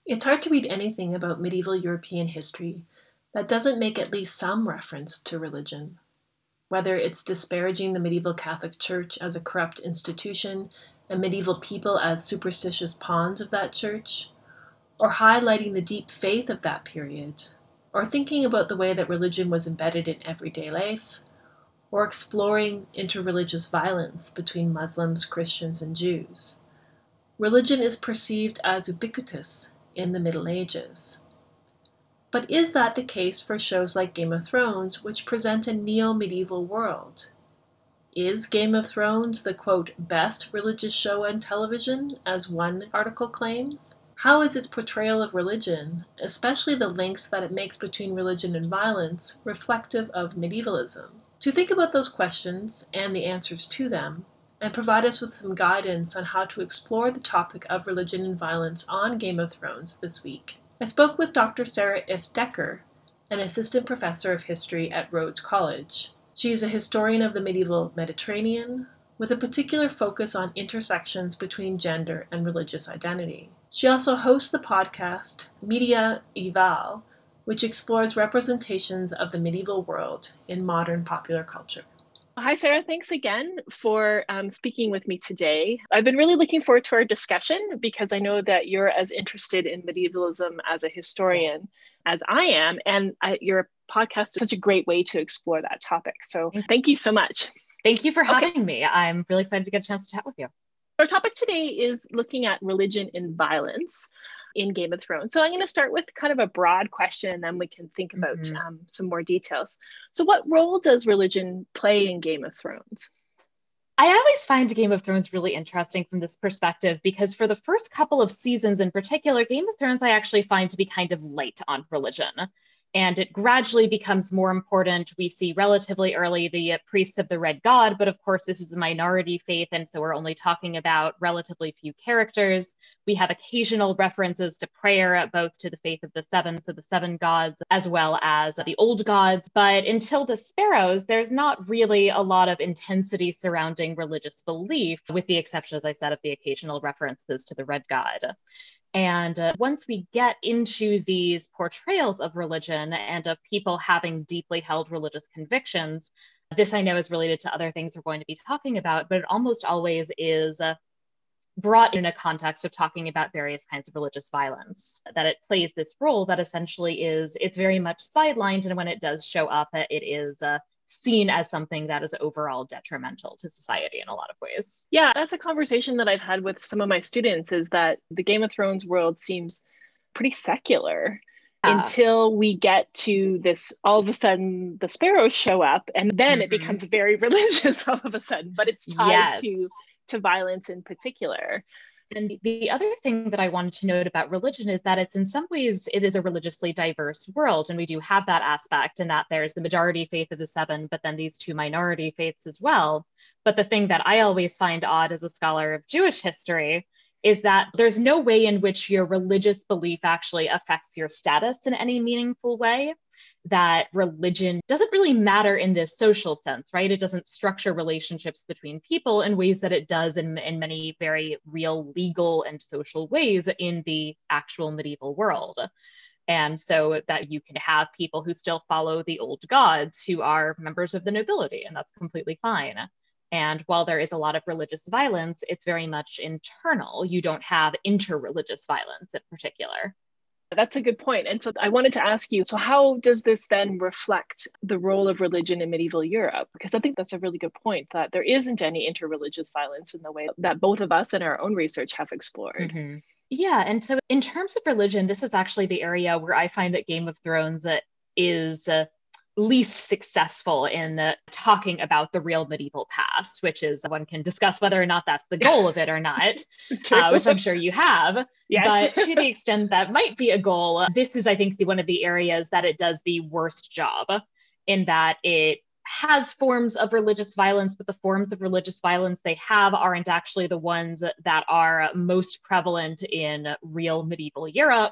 It's hard to read anything about medieval European history that doesn't make at least some reference to religion, whether it's disparaging the medieval Catholic Church as a corrupt institution and medieval people as superstitious pawns of that church, or highlighting the deep faith of that period, or thinking about the way that religion was embedded in everyday life, or exploring interreligious violence between Muslims, Christians, and Jews. Religion is perceived as ubiquitous in the Middle Ages. But is that the case for shows like Game of Thrones, which present a neo-medieval world? Is Game of Thrones the, quote, best religious show on television, as one article claims? How is its portrayal of religion, especially the links that it makes between religion and violence, reflective of medievalism? To think about those questions and the answers to them, and provide us with some guidance on how to explore the topic of religion and violence on Game of Thrones this week, I spoke with Dr. Sarah Ifft Decker, an assistant professor of history at Rhodes College. She is a historian of the medieval Mediterranean, with a particular focus on intersections between gender and religious identity. She also hosts the podcast Media Eval, which explores representations of the medieval world in modern popular culture. Hi, Sarah. Thanks again for speaking with me today. I've been really looking forward to our discussion because I know that you're as interested in medievalism as a historian as I am, and your podcast is such a great way to explore that topic. So thank you so much. Thank you for having me. I'm really excited to get a chance to chat with you. Our topic today is looking at religion and violence in Game of Thrones. So I'm going to start with kind of a broad question, and then we can think about some more details. So what role does religion play in Game of Thrones? I always find Game of Thrones really interesting from this perspective because for the first couple of seasons in particular, Game of Thrones I actually find to be kind of light on religion. And it gradually becomes more important. We see relatively early the priests of the Red God, but of course this is a minority faith, and so we're only talking about relatively few characters. We have occasional references to prayer, both to the faith of the seven, so the seven gods, as well as the old gods. But until the Sparrows, there's not really a lot of intensity surrounding religious belief, with the exception, as I said, of the occasional references to the Red God. And once we get into these portrayals of religion and of people having deeply held religious convictions, this I know is related to other things we're going to be talking about, but it almost always is brought in a context of talking about various kinds of religious violence, that it plays this role that essentially it's very much sidelined. And when it does show up, it is seen as something that is overall detrimental to society in a lot of ways. Yeah, that's a conversation that I've had with some of my students, is that the Game of Thrones world seems pretty secular until we get to this, all of a sudden the sparrows show up and then it becomes very religious all of a sudden, but it's tied to violence in particular. And the other thing that I wanted to note about religion is that it's in some ways, it is a religiously diverse world. And we do have that aspect in that there's the majority faith of the seven, but then these two minority faiths as well. But the thing that I always find odd as a scholar of Jewish history is that there's no way in which your religious belief actually affects your status in any meaningful way. That religion doesn't really matter in this social sense, right? It doesn't structure relationships between people in ways that it does in many very real legal and social ways in the actual medieval world. And so that you can have people who still follow the old gods who are members of the nobility, and that's completely fine. And while there is a lot of religious violence, it's very much internal. You don't have interreligious violence in particular. That's a good point. And so I wanted to ask you, so how does this then reflect the role of religion in medieval Europe? Because I think that's a really good point, that there isn't any interreligious violence in the way that both of us in our own research have explored. Yeah. And so in terms of religion, this is actually the area where I find that Game of Thrones is least successful in talking about the real medieval past, which is, one can discuss whether or not that's the goal of it or not, which I'm sure you have. Yes. But to the extent that might be a goal, this is, I think, one of the areas that it does the worst job, in that it has forms of religious violence, but the forms of religious violence they have aren't actually the ones that are most prevalent in real medieval Europe.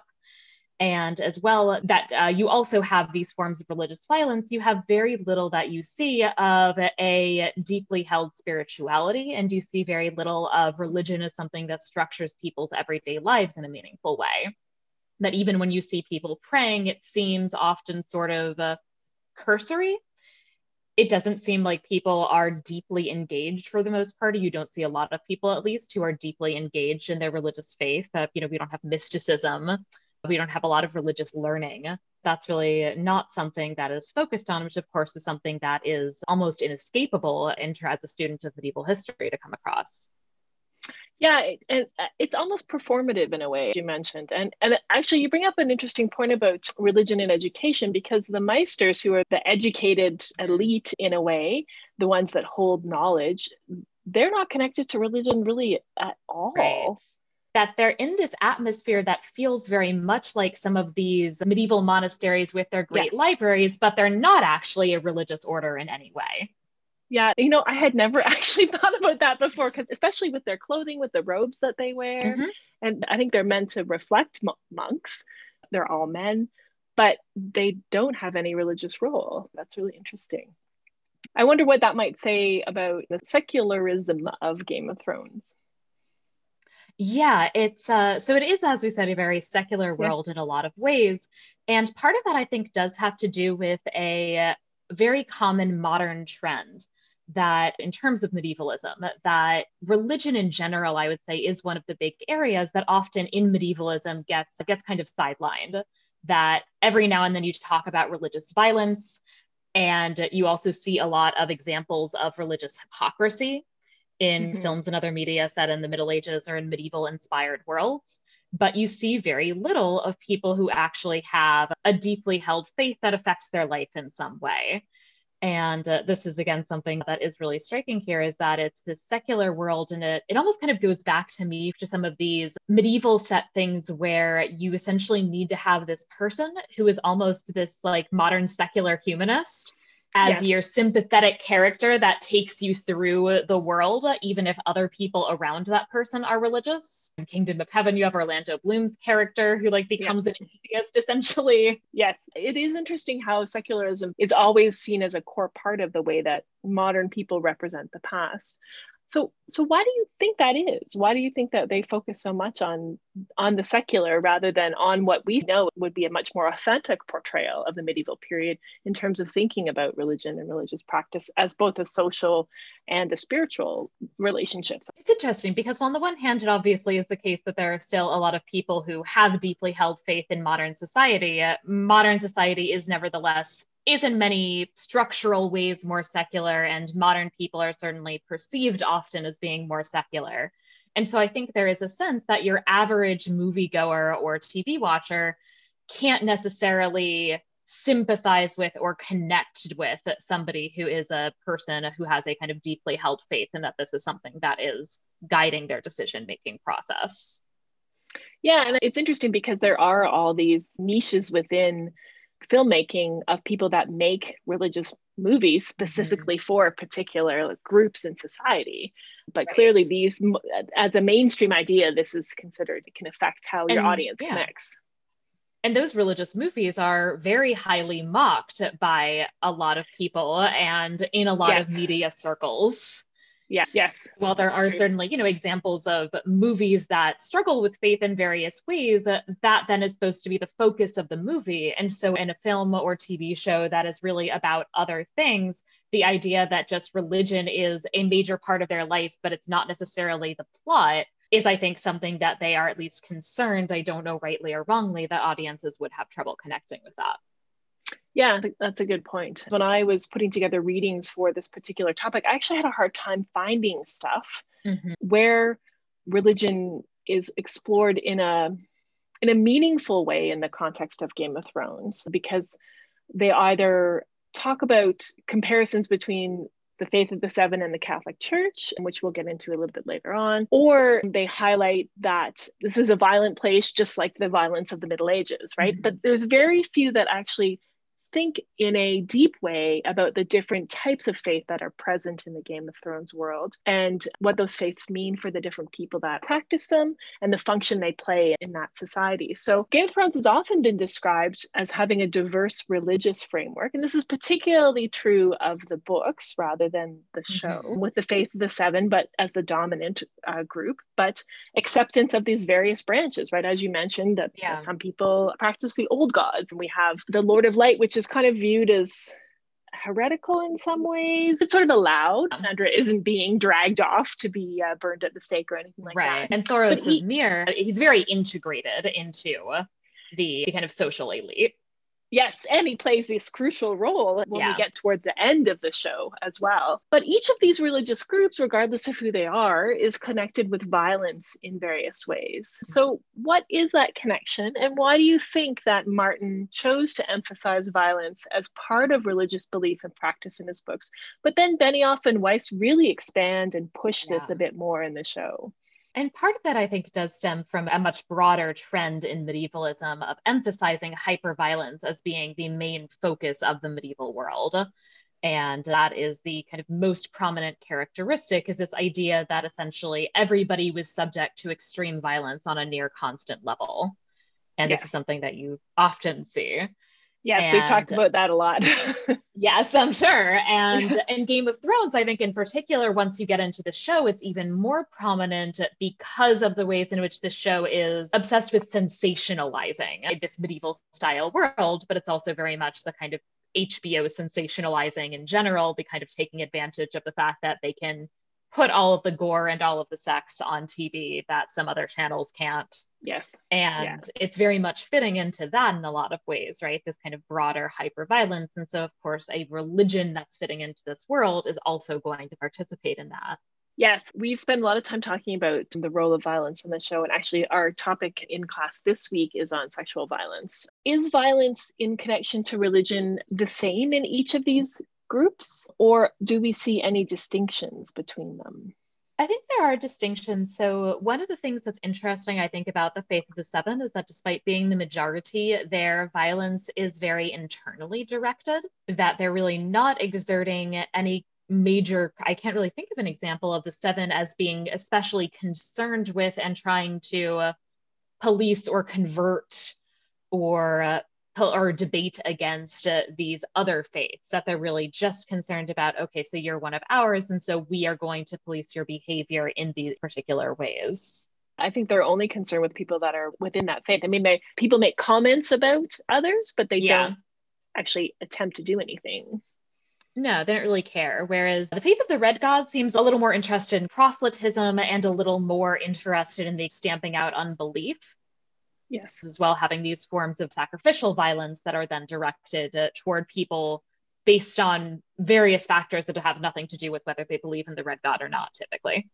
And as well, that you also have these forms of religious violence, you have very little that you see of a deeply held spirituality, and you see very little of religion as something that structures people's everyday lives in a meaningful way. that even when you see people praying, it seems often sort of cursory. It doesn't seem like people are deeply engaged for the most part. You don't see a lot of people, at least, who are deeply engaged in their religious faith. We don't have mysticism. We don't have a lot of religious learning. That's really not something that is focused on, which of course is something that is almost inescapable as a student of medieval history to come across. Yeah, and it's almost performative in a way, you mentioned. And actually, you bring up an interesting point about religion and education, because the Meisters, who are the educated elite in a way, the ones that hold knowledge, they're not connected to religion really at all. Right. That they're in this atmosphere that feels very much like some of these medieval monasteries with their great libraries, but they're not actually a religious order in any way. Yeah, I had never actually thought about that before, because especially with their clothing, with the robes that they wear, and I think they're meant to reflect monks. They're all men, but they don't have any religious role. That's really interesting. I wonder what that might say about the secularism of Game of Thrones. Yeah, it's so it is, as we said, a very secular world in a lot of ways. And part of that, I think, does have to do with a very common modern trend that in terms of medievalism, that religion in general, I would say, is one of the big areas that often in medievalism gets kind of sidelined. That every now and then you talk about religious violence, and you also see a lot of examples of religious hypocrisy in films and other media set in the Middle Ages or in medieval inspired worlds. But you see very little of people who actually have a deeply held faith that affects their life in some way. And this is, again, something that is really striking here, is that it's this secular world, and it almost kind of goes back to me to some of these medieval set things where you essentially need to have this person who is almost this like modern secular humanist as your sympathetic character that takes you through the world, even if other people around that person are religious. In Kingdom of Heaven, you have Orlando Bloom's character who becomes an atheist, essentially. Yes, it is interesting how secularism is always seen as a core part of the way that modern people represent the past. So why do you think that is? Why do you think that they focus so much on the secular rather than on what we know would be a much more authentic portrayal of the medieval period in terms of thinking about religion and religious practice as both a social and a spiritual relationships? It's interesting because on the one hand, it obviously is the case that there are still a lot of people who have deeply held faith in modern society. Modern society is nevertheless in many structural ways more secular, and modern people are certainly perceived often as being more secular. And so I think there is a sense that your average moviegoer or TV watcher can't necessarily sympathize with or connect with somebody who is a person who has a kind of deeply held faith, and that this is something that is guiding their decision-making process. Yeah, and it's interesting because there are all these niches within filmmaking of people that make religious movies specifically for particular groups in society. But clearly these, as a mainstream idea, this is considered, it can affect how your audience connects. And those religious movies are very highly mocked by a lot of people and in a lot of media circles. Yeah, yes. While there are certainly, examples of movies that struggle with faith in various ways, that then is supposed to be the focus of the movie. And so in a film or TV show that is really about other things, the idea that just religion is a major part of their life, but it's not necessarily the plot, is, I think, something that they are at least concerned, I don't know rightly or wrongly, that audiences would have trouble connecting with that. Yeah, that's a good point. When I was putting together readings for this particular topic, I actually had a hard time finding stuff where religion is explored in a meaningful way in the context of Game of Thrones, because they either talk about comparisons between the faith of the Seven and the Catholic Church, which we'll get into a little bit later on, or they highlight that this is a violent place, just like the violence of the Middle Ages, right? But there's very few that actually think in a deep way about the different types of faith that are present in the Game of Thrones world and what those faiths mean for the different people that practice them and the function they play in that society. So Game of Thrones has often been described as having a diverse religious framework, and this is particularly true of the books rather than the show, with the Faith of the Seven, but as the dominant group, but acceptance of these various branches, right? As you mentioned, that some people practice the old gods. And we have the Lord of Light, which is kind of viewed as heretical in some ways. It's sort of allowed. Sandra isn't being dragged off to be burned at the stake or anything like that. And Thoros of Myr, he's very integrated into the kind of social elite. Yes, and he plays this crucial role when we get toward the end of the show as well. But each of these religious groups, regardless of who they are, is connected with violence in various ways. So what is that connection? And why do you think that Martin chose to emphasize violence as part of religious belief and practice in his books? But then Benioff and Weiss really expand and push this a bit more in the show. And part of that, I think, does stem from a much broader trend in medievalism of emphasizing hyperviolence as being the main focus of the medieval world. And that is the kind of most prominent characteristic, is this idea that essentially everybody was subject to extreme violence on a near constant level. And this is something that you often see. Yes, we've talked about that a lot. Yes, I'm sure. And in Game of Thrones, I think in particular, once you get into the show, it's even more prominent because of the ways in which the show is obsessed with sensationalizing this medieval style world, but it's also very much the kind of HBO sensationalizing in general, the kind of taking advantage of the fact that they can put all of the gore and all of the sex on TV that some other channels can't. Yes. And it's very much fitting into that in a lot of ways, right? This kind of broader hyperviolence. And so, of course, a religion that's fitting into this world is also going to participate in that. Yes, we've spent a lot of time talking about the role of violence in the show. And actually, our topic in class this week is on sexual violence. Is violence in connection to religion the same in each of these groups, or do we see any distinctions between them? I think there are distinctions. So one of the things that's interesting, I think, about the Faith of the Seven is that despite being the majority, their violence is very internally directed, that they're really not exerting any major, I can't really think of an example of the Seven as being especially concerned with and trying to police or convert or debate against these other faiths, that they're really just concerned about, okay, so you're one of ours, and so we are going to police your behavior in these particular ways. I think they're only concerned with people that are within that faith. I mean, people make comments about others, but they don't actually attempt to do anything. No, they don't really care. Whereas the Faith of the Red God seems a little more interested in proselytism and a little more interested in the stamping out unbelief. Yes. As well, having these forms of sacrificial violence that are then directed toward people based on various factors that have nothing to do with whether they believe in the Red God or not, typically.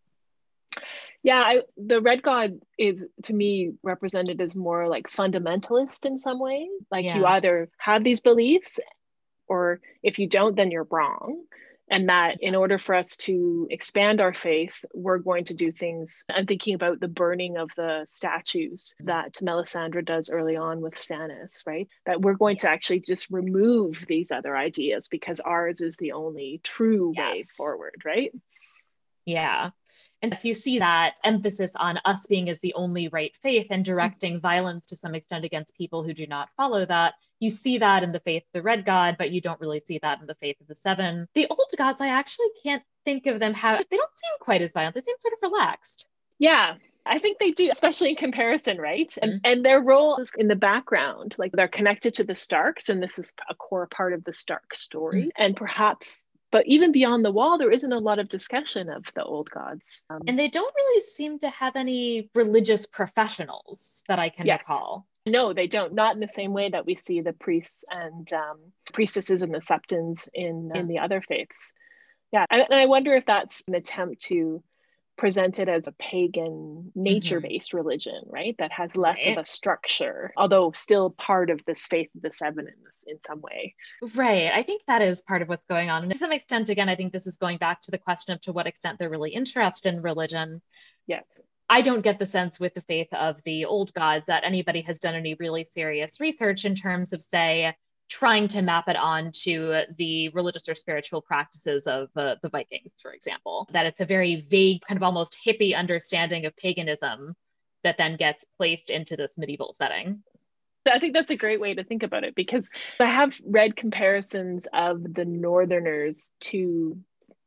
Yeah, the Red God is, to me, represented as more like fundamentalist in some way. Like you either have these beliefs, or if you don't, then you're wrong. And that in order for us to expand our faith, we're going to do things. I'm thinking about the burning of the statues that Melisandre does early on with Stannis, right? That we're going to actually just remove these other ideas because ours is the only true way forward, right? Yeah. And so you see that emphasis on us being as the only right faith and directing violence to some extent against people who do not follow that. You see that in the Faith of the Red God, but you don't really see that in the Faith of the Seven. The old gods, I actually can't think of them how, they don't seem quite as violent. They seem sort of relaxed. Yeah, I think they do, especially in comparison, right? And their role is in the background, like they're connected to the Starks, and this is a core part of the Stark story. And perhaps, but even beyond the wall, there isn't a lot of discussion of the old gods. And they don't really seem to have any religious professionals that I can recall. No, they don't. Not in the same way that we see the priests and priestesses and the septons in the other faiths. Yeah, and I wonder if that's an attempt to present it as a pagan, nature-based religion, right? That has less of a structure, although still part of this Faith of the Seven in some way. Right. I think that is part of what's going on. And to some extent, again, I think this is going back to the question of to what extent they're really interested in religion. Yes. I don't get the sense with the faith of the old gods that anybody has done any really serious research in terms of, say, trying to map it on to the religious or spiritual practices of the Vikings, for example. That it's a very vague, kind of almost hippie understanding of paganism that then gets placed into this medieval setting. I think that's a great way to think about it, because I have read comparisons of the Northerners to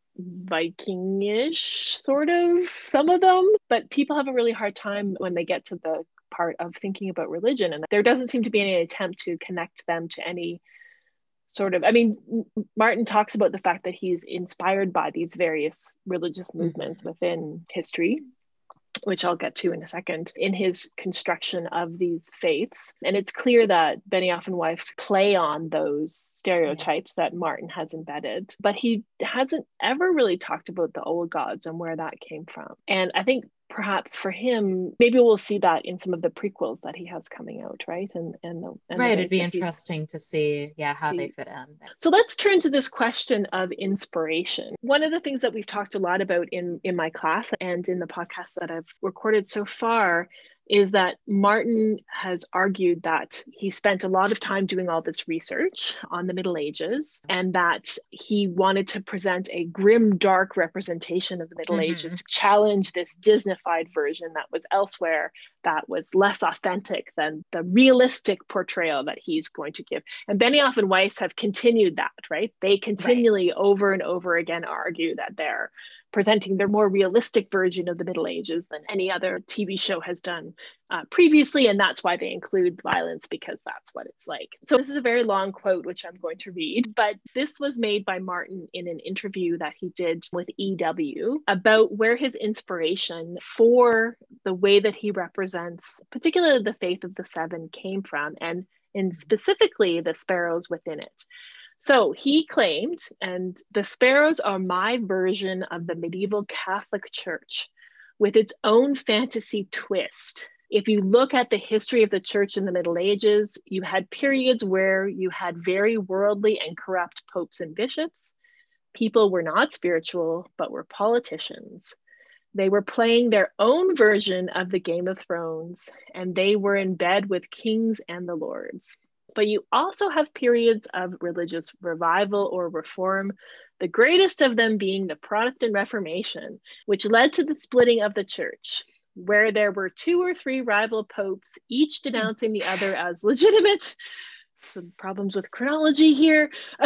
Viking-ish, sort of, some of them, but people have a really hard time when they get to the part of thinking about religion, and there doesn't seem to be any attempt to connect them to any sort of, I mean, Martin talks about the fact that he's inspired by these various religious movements within history, which I'll get to in a second, in his construction of these faiths. And it's clear that Benioff and Weiss play on those stereotypes that Martin has embedded, but he hasn't ever really talked about the old gods and where that came from. And I think perhaps for him, maybe we'll see that in some of the prequels that he has coming out, right? And right, it'd be interesting to see, how they fit in. So let's turn to this question of inspiration. One of the things that we've talked a lot about in my class and in the podcasts that I've recorded so far is that Martin has argued that he spent a lot of time doing all this research on the Middle Ages, and that he wanted to present a grim, dark representation of the Middle Ages to challenge this Disneyfied version that was elsewhere, that was less authentic than the realistic portrayal that he's going to give. And Benioff and Weiss have continued that, right? They continually over and over again argue that they're presenting their more realistic version of the Middle Ages than any other TV show has done previously. And that's why they include violence, because that's what it's like. So this is a very long quote, which I'm going to read, but this was made by Martin in an interview that he did with EW about where his inspiration for the way that he represents, particularly the faith of the seven, came from, and specifically the sparrows within it. So he claimed, and the sparrows are my version of the medieval Catholic Church with its own fantasy twist. If you look at the history of the church in the Middle Ages, you had periods where you had very worldly and corrupt popes and bishops. People were not spiritual, but were politicians. They were playing their own version of the Game of Thrones, and they were in bed with kings and the lords. But you also have periods of religious revival or reform, the greatest of them being the Protestant Reformation, which led to the splitting of the church, where there were 2 or 3 rival popes, each denouncing the other as legitimate. Some problems with chronology here.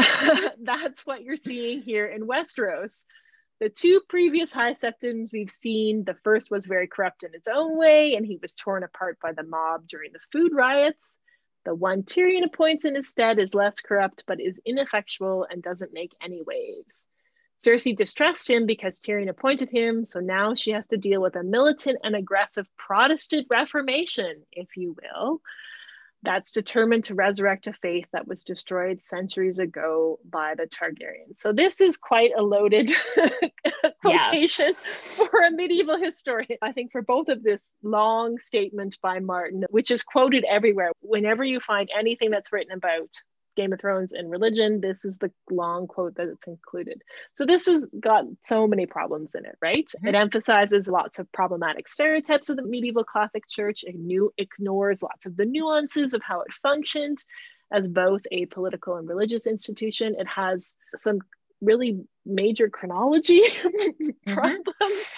That's what you're seeing here in Westeros. The 2 previous high septons we've seen, the first was very corrupt in its own way, and he was torn apart by the mob during the food riots. The one Tyrion appoints in his stead is less corrupt, but is ineffectual and doesn't make any waves. Cersei distressed him because Tyrion appointed him, so now she has to deal with a militant and aggressive Protestant Reformation, if you will, that's determined to resurrect a faith that was destroyed centuries ago by the Targaryens. So this is quite a loaded quotation for a medieval historian. I think for both of this long statement by Martin, which is quoted everywhere, whenever you find anything that's written about Game of Thrones and religion, this is the long quote that it's included. So this has got so many problems in it, right? It emphasizes lots of problematic stereotypes of the medieval Catholic Church. It ignores lots of the nuances of how it functioned as both a political and religious institution. It has some really major chronology problems.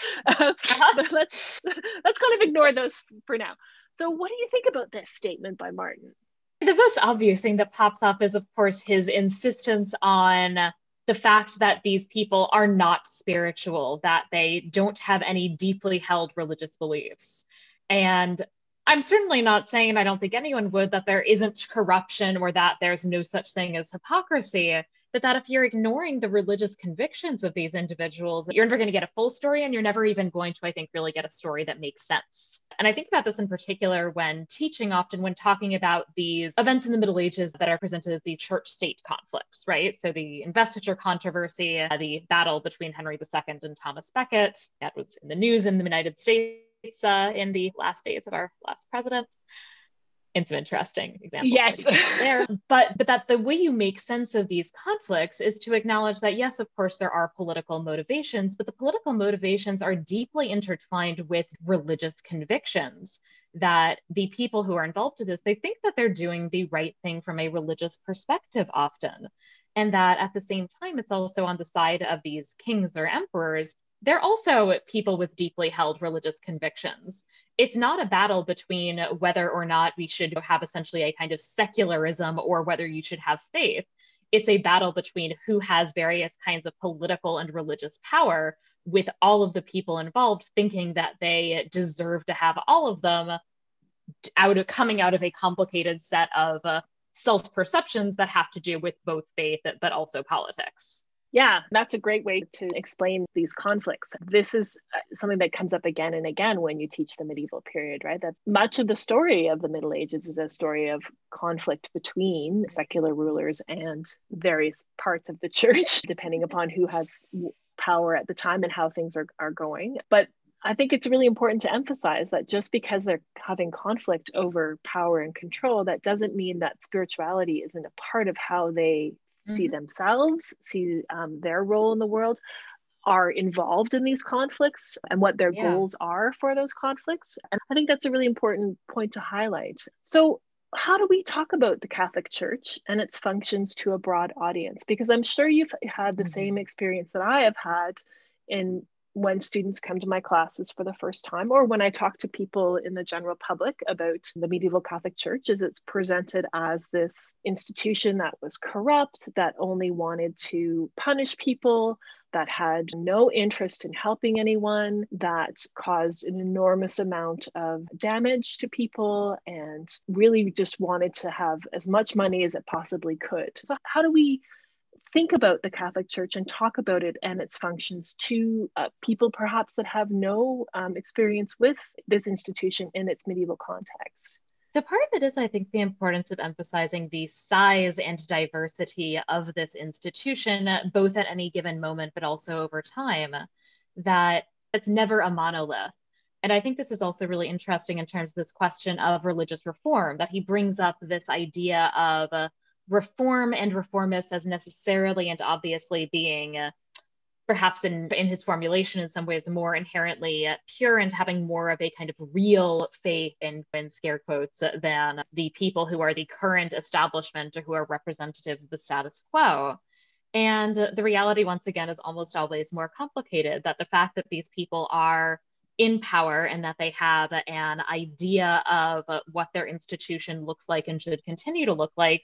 But let's kind of ignore those for now. So what do you think about this statement by Martin? The most obvious thing that pops up is, of course, his insistence on the fact that these people are not spiritual, that they don't have any deeply held religious beliefs. And I'm certainly not saying, and I don't think anyone would, that there isn't corruption or that there's no such thing as hypocrisy, but that if you're ignoring the religious convictions of these individuals, you're never going to get a full story, and you're never even going to, I think, really get a story that makes sense. And I think about this in particular when teaching, often when talking about these events in the Middle Ages that are presented as the church-state conflicts, right? So the investiture controversy, the battle between Henry II and Thomas Becket, that was in the news in the United States in the last days of our last president. in some interesting examples. Yes. There. But that the way you make sense of these conflicts is to acknowledge that, yes, of course, there are political motivations, but the political motivations are deeply intertwined with religious convictions, that the people who are involved in this, they think that they're doing the right thing from a religious perspective often. And that at the same time, it's also on the side of these kings or emperors. They're also people with deeply held religious convictions. It's not a battle between whether or not we should have essentially a kind of secularism or whether you should have faith. It's a battle between who has various kinds of political and religious power, with all of the people involved thinking that they deserve to have all of them coming out of a complicated set of self-perceptions that have to do with both faith but also politics. Yeah, that's a great way to explain these conflicts. This is something that comes up again and again when you teach the medieval period, right? That much of the story of the Middle Ages is a story of conflict between secular rulers and various parts of the church, depending upon who has power at the time and how things are going. But I think it's really important to emphasize that just because they're having conflict over power and control, that doesn't mean that spirituality isn't a part of how they see themselves, see their role in the world, are involved in these conflicts and what their goals are for those conflicts. And I think that's a really important point to highlight. So how do we talk about the Catholic Church and its functions to a broad audience? Because I'm sure you've had the same experience that I have had in when students come to my classes for the first time, or when I talk to people in the general public about the medieval Catholic Church, is it's presented as this institution that was corrupt, that only wanted to punish people, that had no interest in helping anyone, that caused an enormous amount of damage to people, and really just wanted to have as much money as it possibly could. So how do we think about the Catholic Church and talk about it and its functions to people perhaps that have no experience with this institution in its medieval context? So part of it is, I think, the importance of emphasizing the size and diversity of this institution, both at any given moment, but also over time, that it's never a monolith. And I think this is also really interesting in terms of this question of religious reform, that he brings up this idea of reform and reformists as necessarily and obviously being perhaps in his formulation in some ways more inherently pure and having more of a kind of real faith in scare quotes than the people who are the current establishment or who are representative of the status quo. And the reality, once again, is almost always more complicated, that the fact that these people are in power and that they have an idea of what their institution looks like and should continue to look like,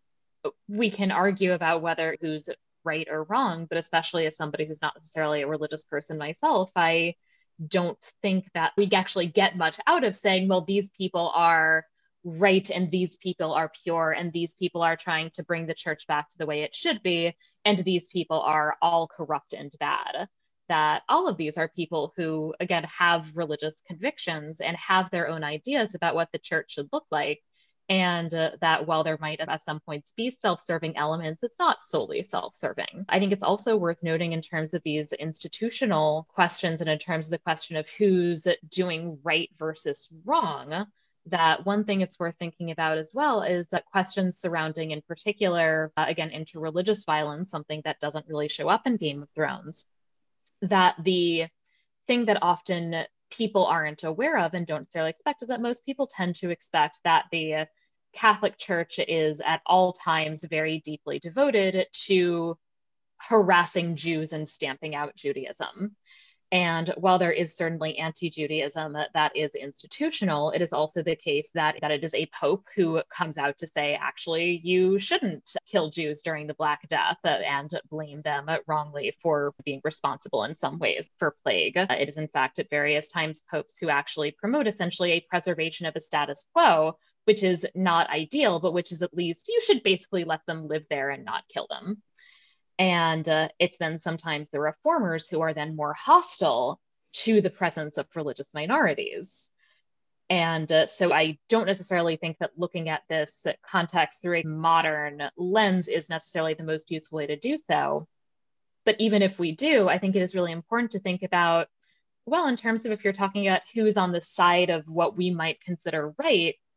we can argue about whether who's right or wrong, but especially as somebody who's not necessarily a religious person myself, I don't think that we actually get much out of saying, well, these people are right and these people are pure and these people are trying to bring the church back to the way it should be, and these people are all corrupt and bad. That all of these are people who, again, have religious convictions and have their own ideas about what the church should look like. And that while there might at some points be self-serving elements, it's not solely self-serving. I think it's also worth noting in terms of these institutional questions and in terms of the question of who's doing right versus wrong, that one thing it's worth thinking about as well is that questions surrounding, in particular, again, interreligious violence, something that doesn't really show up in Game of Thrones, that the thing that often people aren't aware of and don't necessarily expect is that most people tend to expect that the Catholic Church is at all times very deeply devoted to harassing Jews and stamping out Judaism. And while there is certainly anti-Judaism that is institutional, it is also the case that it is a pope who comes out to say, actually, you shouldn't kill Jews during the Black Death and blame them wrongly for being responsible in some ways for plague. It is, in fact, at various times popes who actually promote essentially a preservation of a status quo, which is not ideal, but which is at least you should basically let them live there and not kill them. And it's then sometimes the reformers who are then more hostile to the presence of religious minorities. And so I don't necessarily think that looking at this context through a modern lens is necessarily the most useful way to do so. But even if we do, I think it is really important to think about, well, in terms of if you're talking about who's on the side of what we might consider right,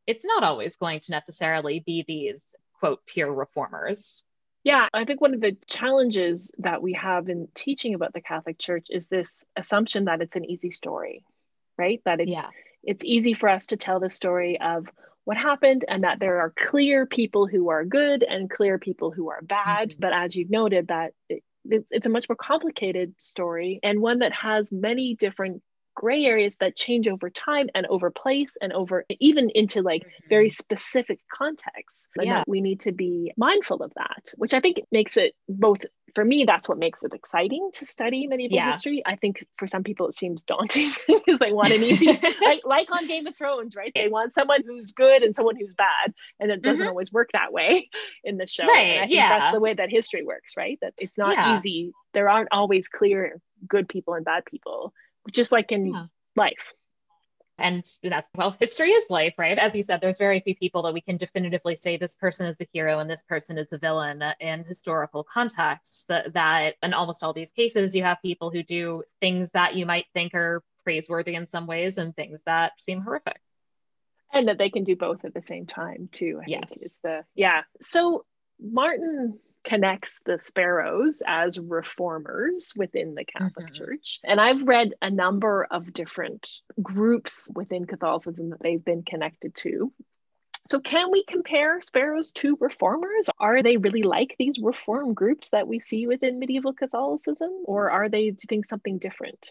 it's not always going to necessarily be these, quote, pure reformers. Yeah, I think one of the challenges that we have in teaching about the Catholic Church is this assumption that it's an easy story, right? That it's easy for us to tell the story of what happened and that there are clear people who are good and clear people who are bad. Mm-hmm. But as you've noted, that it's a much more complicated story, and one that has many different gray areas that change over time and over place and over even into like very specific contexts. And that we need to be mindful of that, which I think makes it both, for me, that's what makes it exciting to study medieval history. I think for some people it seems daunting because they want an easy, like on Game of Thrones, right? They want someone who's good and someone who's bad. And it doesn't always work that way in the show. Right. And I think that's the way that history works, right? That it's not easy. There aren't always clear good people and bad people, just like in life. And that's, well, history is life, right? As you said, there's very few people that we can definitively say this person is the hero and this person is the villain in historical contexts. That in almost all these cases, you have people who do things that you might think are praiseworthy in some ways and things that seem horrific. And that they can do both at the same time too, I think is So Martin connects the Sparrows as reformers within the Catholic Church. And I've read a number of different groups within Catholicism that they've been connected to. So can we compare Sparrows to reformers? Are they really like these reform groups that we see within medieval Catholicism? Or are they, do you think, something different?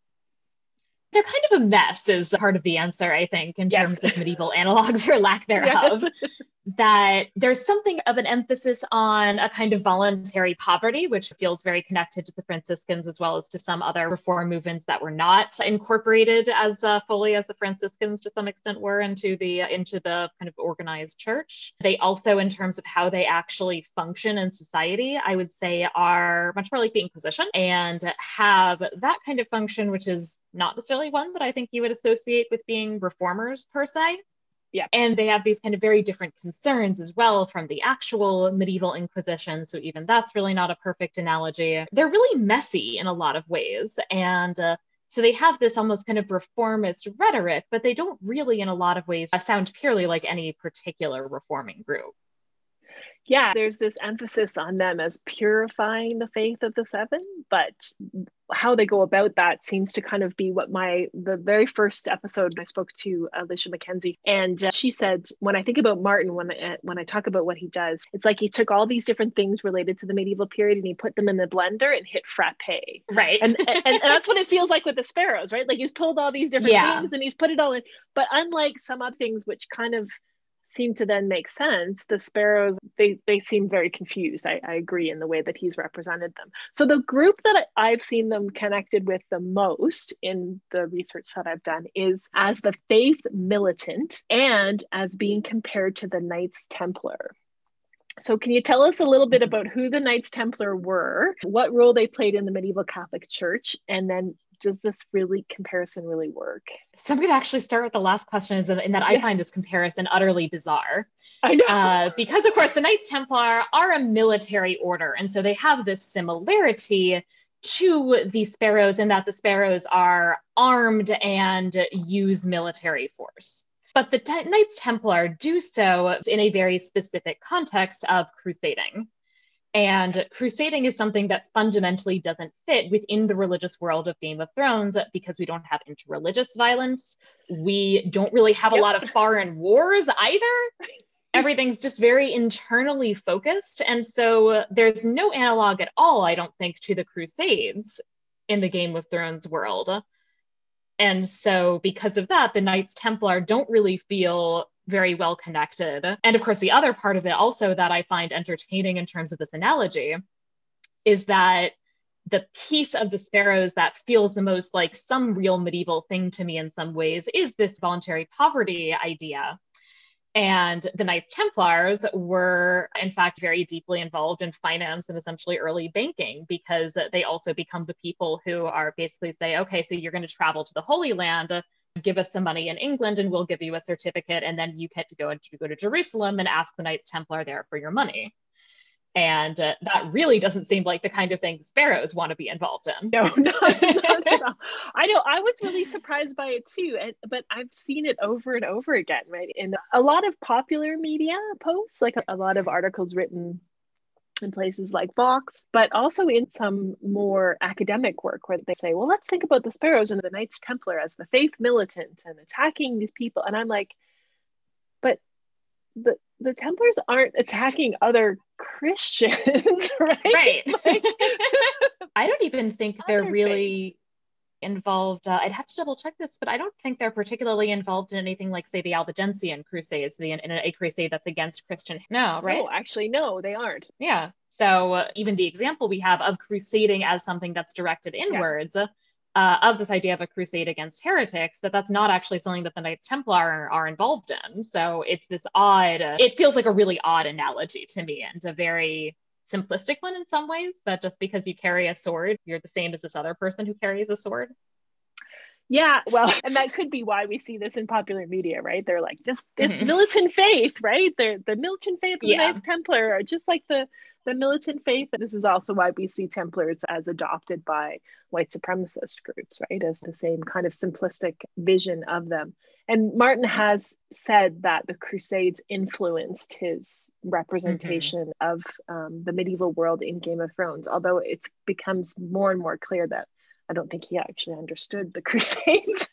They're kind of a mess is part of the answer, I think, in terms of medieval analogs or lack thereof. That there's something of an emphasis on a kind of voluntary poverty, which feels very connected to the Franciscans as well as to some other reform movements that were not incorporated as fully as the Franciscans to some extent were into the kind of organized church. They also, in terms of how they actually function in society, I would say are much more like the Inquisition and have that kind of function, which is not necessarily one that I think you would associate with being reformers per se. Yeah. And they have these kind of very different concerns as well from the actual medieval Inquisition. So even that's really not a perfect analogy. They're really messy in a lot of ways. And so they have this almost kind of reformist rhetoric, but they don't really in a lot of ways sound purely like any particular reforming group. Yeah, there's this emphasis on them as purifying the faith of the seven, but how they go about that seems to kind of be what the very first episode I spoke to Alicia Mackenzie, and she said, when I think about Martin, when I talk about what he does, it's like he took all these different things related to the medieval period and he put them in the blender and hit frappe. Right. And that's what it feels like with the Sparrows, right? Like he's pulled all these different things and he's put it all in, but unlike some other things which kind of seem to then make sense, the Sparrows, they seem very confused. I agree in the way that he's represented them. So the group that I've seen them connected with the most in the research that I've done is as the faith militant and as being compared to the Knights Templar. So can you tell us a little bit about who the Knights Templar were, what role they played in the medieval Catholic Church, and then does this comparison really work? So I'm going to actually start with the last question in that I find this comparison utterly bizarre. I know. Because of course the Knights Templar are a military order. And so they have this similarity to the Sparrows in that the Sparrows are armed and use military force. But the Knights Templar do so in a very specific context of crusading. And crusading is something that fundamentally doesn't fit within the religious world of Game of Thrones because we don't have interreligious violence. We don't really have a lot of foreign wars either. Everything's just very internally focused. And so there's no analog at all, I don't think, to the Crusades in the Game of Thrones world. And so because of that, the Knights Templar don't really feel very well connected. And of course, the other part of it also that I find entertaining in terms of this analogy is that the piece of the Sparrows that feels the most like some real medieval thing to me in some ways is this voluntary poverty idea. And the Knights Templars were, in fact, very deeply involved in finance and essentially early banking because they also become the people who are basically say, okay, so you're going to travel to the Holy Land, give us some money in England and we'll give you a certificate. And then you get to go to Jerusalem and ask the Knights Templar there for your money. And that really doesn't seem like the kind of thing sparrows want to be involved in. No, not at all. I know, I was really surprised by it too. But I've seen it over and over again, right? In a lot of popular media posts, like a lot of articles written in places like Vox, but also in some more academic work where they say, well, let's think about the sparrows and the Knights Templar as the faith militant and attacking these people. And I'm like, but the Templars aren't attacking other Christians, right? Right. Like, I don't even think they're really involved. I'd have to double check this, but I don't think they're particularly involved in anything like, say, the Albigensian Crusades, in a crusade that's against Christian. No, right? No, actually, no, they aren't. Yeah. So even the example we have of crusading as something that's directed inwards, of this idea of a crusade against heretics, that's not actually something that the Knights Templar are involved in. So it's this odd, it feels like a really odd analogy to me, and a very simplistic one in some ways, that just because you carry a sword, you're the same as this other person who carries a sword. Yeah, well, and that could be why we see this in popular media, right? They're like, this militant faith, right? They're the militant faith of the Knights Templar are just like the militant faith. And this is also why we see Templars as adopted by white supremacist groups, right? As the same kind of simplistic vision of them. And Martin has said that the Crusades influenced his representation of the medieval world in Game of Thrones, although it becomes more and more clear that I don't think he actually understood the Crusades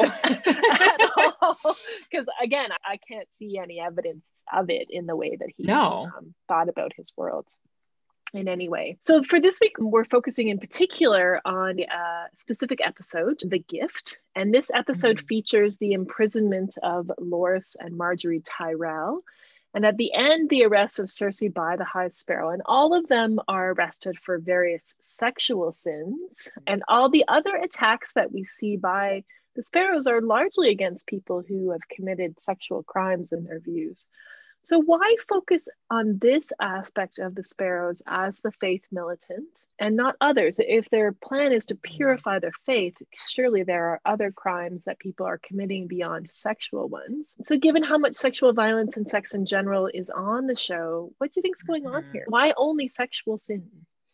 at all. Because again, I can't see any evidence of it in the way that he thought about his world in any way. So for this week, we're focusing in particular on a specific episode, The Gift. And this episode features the imprisonment of Loras and Margaery Tyrell. And at the end, the arrest of Cersei by the High Sparrow. And all of them are arrested for various sexual sins. And all the other attacks that we see by the Sparrows are largely against people who have committed sexual crimes in their views. So why focus on this aspect of the Sparrows as the faith militant and not others? If their plan is to purify their faith, surely there are other crimes that people are committing beyond sexual ones. So given how much sexual violence and sex in general is on the show, what do you think is going on here? Why only sexual sin?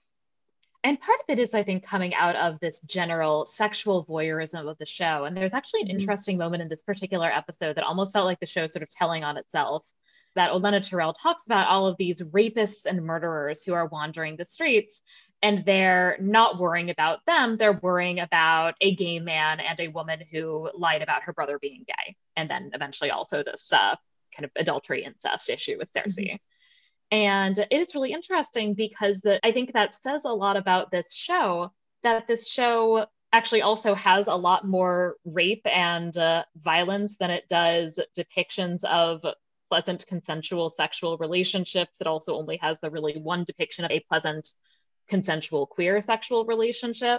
And part of it is, I think, coming out of this general sexual voyeurism of the show. And there's actually an interesting moment in this particular episode that almost felt like the show sort of telling on itself, that Olenna Tyrell talks about all of these rapists and murderers who are wandering the streets, and they're not worrying about them. They're worrying about a gay man and a woman who lied about her brother being gay. And then eventually also this kind of adultery incest issue with Cersei. And it is really interesting because I think that says a lot about this show, that this show actually also has a lot more rape and violence than it does depictions of pleasant consensual sexual relationships. It also only has the really one depiction of a pleasant consensual queer sexual relationship.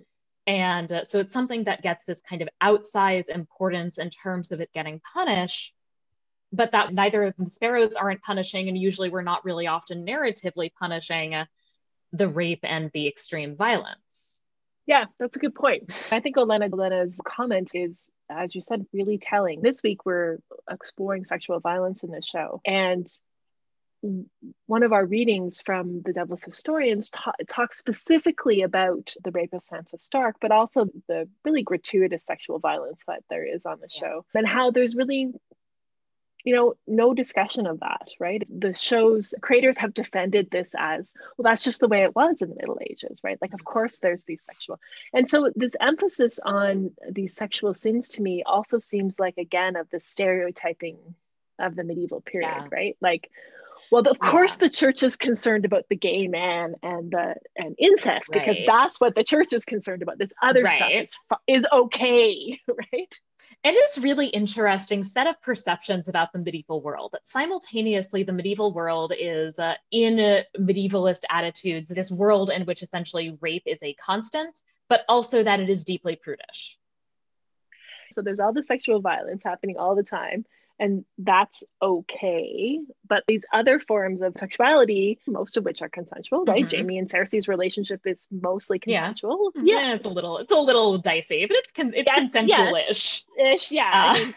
And so it's something that gets this kind of outsized importance in terms of it getting punished, but that neither of the Sparrows aren't punishing, and usually we're not really often narratively punishing the rape and the extreme violence. Yeah, that's a good point. I think Olenna's comment is, as you said, really telling. This week, we're exploring sexual violence in the show. And one of our readings from The Devil's Historians talks specifically about the rape of Sansa Stark, but also the really gratuitous sexual violence that there is on the show, and how there's really no discussion of that, right? The show's creators have defended this as, well, that's just the way it was in the Middle Ages, right? Like, of course, there's these sexual. And so this emphasis on these sexual sins to me also seems like, again, of the stereotyping of the medieval period, right? Like, well, of course, the church is concerned about the gay man and incest, because that's what the church is concerned about. This other stuff is okay, right? It is really interesting set of perceptions about the medieval world. Simultaneously, the medieval world is, in medievalist attitudes, this world in which essentially rape is a constant, but also that it is deeply prudish. So there's all the sexual violence happening all the time, and that's okay. But these other forms of sexuality, most of which are consensual, right? Jaime and Cersei's relationship is mostly consensual. Yeah, it's a little dicey, but it's consensual-ish. I mean,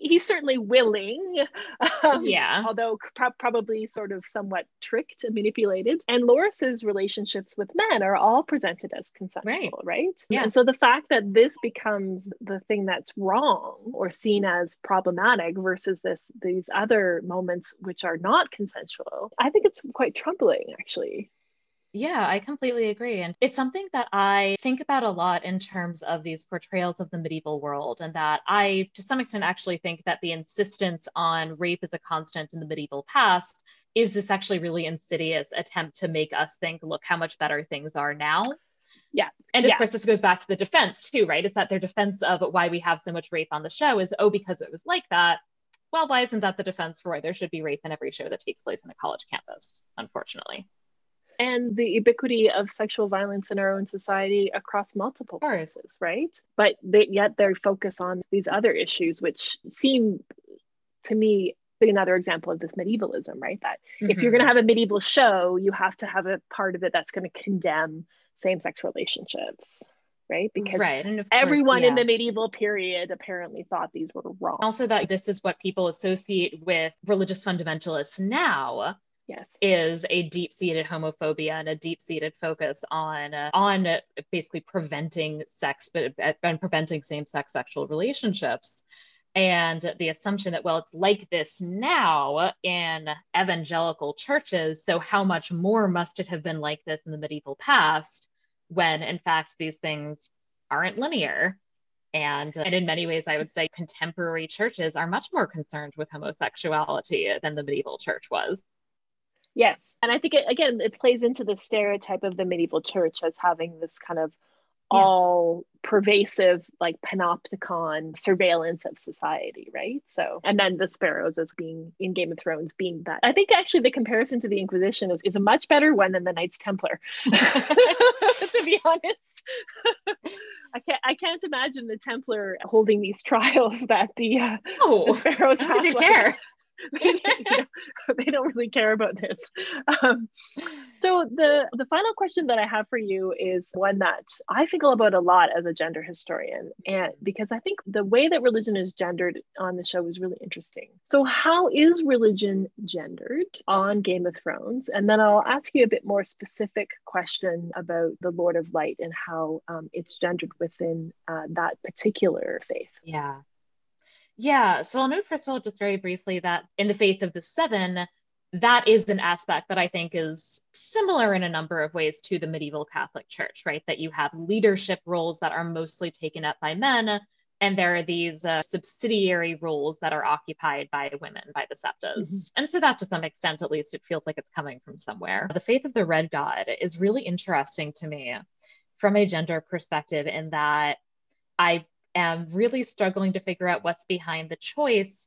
he's certainly willing, Yeah. although probably sort of somewhat tricked and manipulated. And Loris's relationships with men are all presented as consensual, right? Yeah. And so the fact that this becomes the thing that's wrong or seen as problematic versus these other moments which are not consensual, I think it's quite troubling, actually. Yeah, I completely agree. And it's something that I think about a lot in terms of these portrayals of the medieval world, and that I, to some extent, actually think that the insistence on rape as a constant in the medieval past is this actually really insidious attempt to make us think, look how much better things are now. Yeah. And of course, this goes back to the defense too, right? Is that their defense of why we have so much rape on the show is, oh, because it was like that. Well, why isn't that the defense for why there should be rape in every show that takes place on a college campus, unfortunately? And the ubiquity of sexual violence in our own society across multiple courses, right? But yet they focus on these other issues, which seem to me another example of this medievalism, right? That if you're going to have a medieval show, you have to have a part of it that's going to condemn same-sex relationships, right? Because and of everyone in the medieval period apparently thought these were wrong. Also, that this is what people associate with religious fundamentalists now. Yes. Is a deep-seated homophobia and a deep-seated focus on basically preventing sex, and preventing same-sex sexual relationships. And the assumption that, well, it's like this now in evangelical churches, so how much more must it have been like this in the medieval past, when in fact these things aren't linear. And in many ways, I would say contemporary churches are much more concerned with homosexuality than the medieval church was. Yes. And I think, it plays into the stereotype of the medieval church as having this kind of all pervasive, like panopticon surveillance of society, right? So, and then the sparrows as being in Game of Thrones being that. I think actually the comparison to the Inquisition is a much better one than the Knights Templar, to be honest. I can't imagine the Templar holding these trials that the sparrows have. Did care? They don't really care about this. So the final question that I have for you is one that I think about a lot as a gender historian, and because I think the way that religion is gendered on the show is really interesting. So how is religion gendered on Game of Thrones? And then I'll ask you a bit more specific question about the Lord of Light and how it's gendered within that particular faith. Yeah, so I'll note first of all, just very briefly, that in the Faith of the Seven, that is an aspect that I think is similar in a number of ways to the medieval Catholic Church, right? That you have leadership roles that are mostly taken up by men, and there are these subsidiary roles that are occupied by women, by the septas. And so that, to some extent, at least, it feels like it's coming from somewhere. The Faith of the Red God is really interesting to me from a gender perspective, in that I am really struggling to figure out what's behind the choice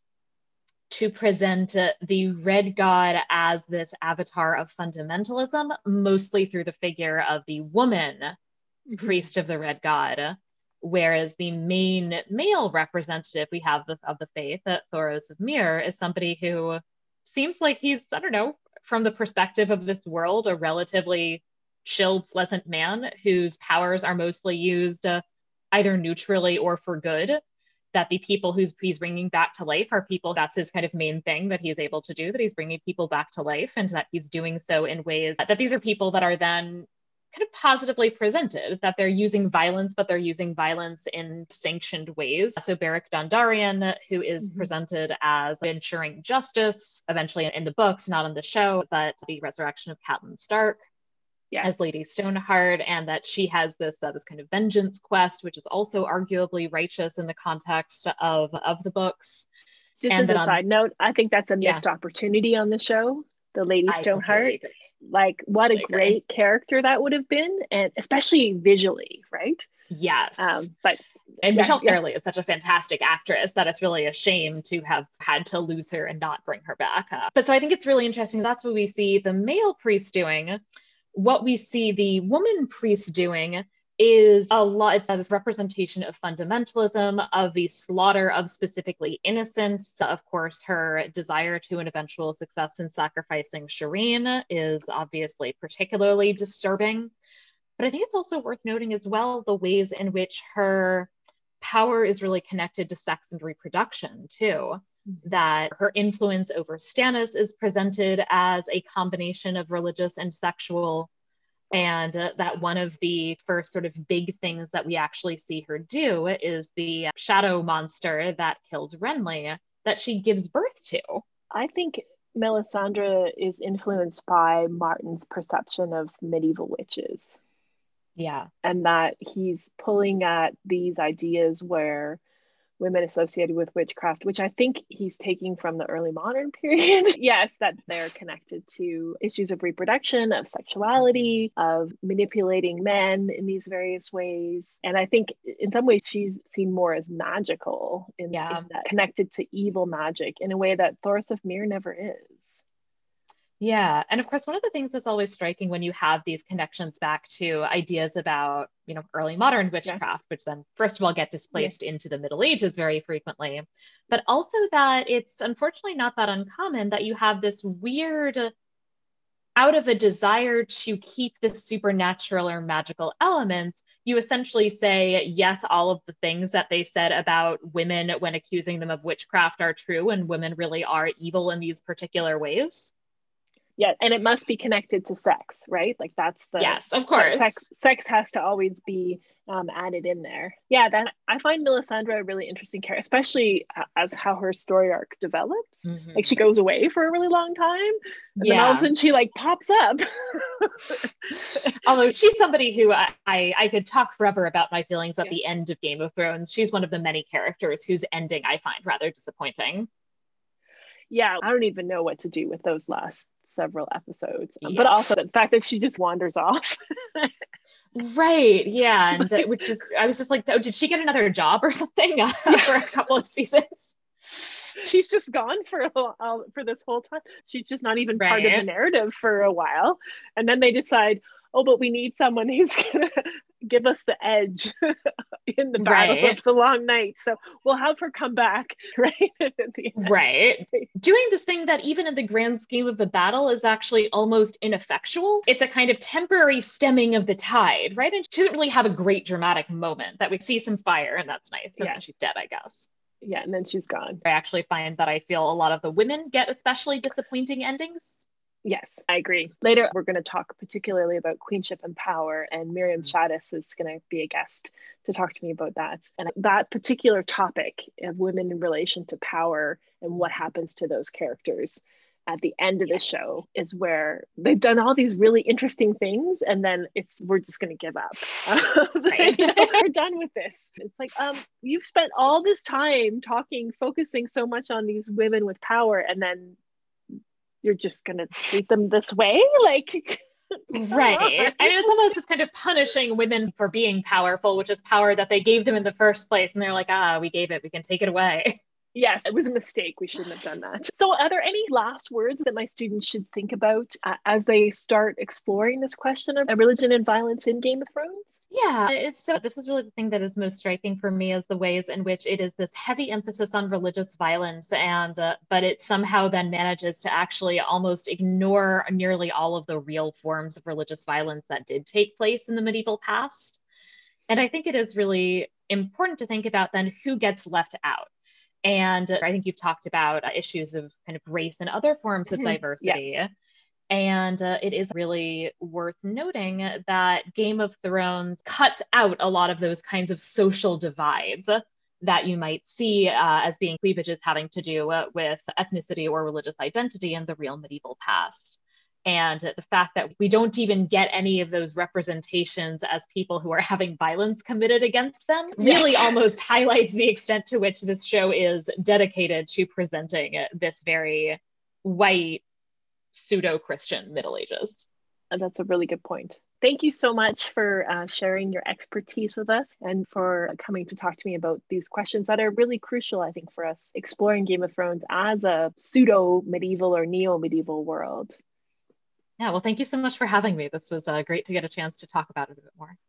to present the Red God as this avatar of fundamentalism, mostly through the figure of the woman priest of the Red God, whereas the main male representative we have of the faith, Thoros of Myr, is somebody who seems like he's, I don't know, from the perspective of this world, a relatively chill, pleasant man whose powers are mostly used either neutrally or for good, that the people he's bringing back to life are people, that's his kind of main thing that he's able to do, that he's bringing people back to life, and that he's doing so in ways that these are people that are then kind of positively presented, that they're using violence, but they're using violence in sanctioned ways. So Beric Dondarrion, who is presented as ensuring justice, eventually in the books, not on the show, but the resurrection of Catelyn Stark, as Lady Stoneheart, and that she has this kind of vengeance quest, which is also arguably righteous in the context of the books. Just as a side note, I think that's a missed opportunity on the show, the Lady Stoneheart. Like, what a great character that would have been, and especially visually, right? Yes. But Michelle Fairley is such a fantastic actress that it's really a shame to have had to lose her and not bring her back. But so I think it's really interesting. That's what we see the male priest doing. What we see the woman priest doing is a lot, it's this representation of fundamentalism, of the slaughter of specifically innocents. Of course, her desire to an eventual success in sacrificing Shireen is obviously particularly disturbing. But I think it's also worth noting as well the ways in which her power is really connected to sex and reproduction too. That her influence over Stannis is presented as a combination of religious and sexual, and that one of the first sort of big things that we actually see her do is the shadow monster that kills Renly that she gives birth to. I think Melisandre is influenced by Martin's perception of medieval witches. Yeah. And that he's pulling at these ideas where women associated with witchcraft, which I think he's taking from the early modern period. Yes, that they're connected to issues of reproduction, of sexuality, of manipulating men in these various ways. And I think in some ways she's seen more as magical in that, connected to evil magic in a way that Thoros of Myr never is. Yeah. And of course, one of the things that's always striking when you have these connections back to ideas about, early modern witchcraft, which then first of all get displaced into the Middle Ages very frequently, but also that it's unfortunately not that uncommon that you have this weird, out of a desire to keep the supernatural or magical elements, you essentially say, yes, all of the things that they said about women when accusing them of witchcraft are true, and women really are evil in these particular ways. Yeah, and it must be connected to sex, right? Like that's the yes, of course. Sex has to always be added in there. Yeah, that I find Melisandre a really interesting character, especially as how her story arc develops. Mm-hmm. Like she goes away for a really long time, and then all of a sudden she like pops up. Although she's somebody who I could talk forever about my feelings at the end of Game of Thrones. She's one of the many characters whose ending I find rather disappointing. Yeah, I don't even know what to do with those last several episodes, but also the fact that she just wanders off. Right. Yeah. And I was just like, oh, did she get another job or something for a couple of seasons? She's just gone for this whole time. She's just not even part of the narrative for a while. And then they decide, oh, but we need someone who's going to give us the edge in the Battle of the Long Night. So we'll have her come back, right? Right. Doing this thing that even in the grand scheme of the battle is actually almost ineffectual. It's a kind of temporary stemming of the tide, right? And she doesn't really have a great dramatic moment that we see some fire, and that's nice. And then she's dead, I guess. Yeah, and then she's gone. I actually find that I feel a lot of the women get especially disappointing endings. Yes, I agree. Later, we're going to talk particularly about queenship and power, and Miriam Shaddis is going to be a guest to talk to me about that. And that particular topic of women in relation to power and what happens to those characters at the end of the show is where they've done all these really interesting things, and then we're just going to give up. We're done with this. It's like, you've spent all this time focusing so much on these women with power, and then you're just going to treat them this way? Like, right. I mean, it's almost just kind of punishing women for being powerful, which is power that they gave them in the first place. And they're like, we gave it, we can take it away. Yes, it was a mistake. We shouldn't have done that. So are there any last words that my students should think about as they start exploring this question of religion and violence in Game of Thrones? Yeah, this is really the thing that is most striking for me, is the ways in which it is this heavy emphasis on religious violence, and but it somehow then manages to actually almost ignore nearly all of the real forms of religious violence that did take place in the medieval past. And I think it is really important to think about then who gets left out. And I think you've talked about issues of kind of race and other forms of diversity. Yeah. And it is really worth noting that Game of Thrones cuts out a lot of those kinds of social divides that you might see as being cleavages having to do with ethnicity or religious identity in the real medieval past. And the fact that we don't even get any of those representations as people who are having violence committed against them really almost highlights the extent to which this show is dedicated to presenting this very white, pseudo-Christian Middle Ages. That's a really good point. Thank you so much for sharing your expertise with us and for coming to talk to me about these questions that are really crucial, I think, for us exploring Game of Thrones as a pseudo-medieval or neo-medieval world. Yeah, well, thank you so much for having me. This was great to get a chance to talk about it a bit more.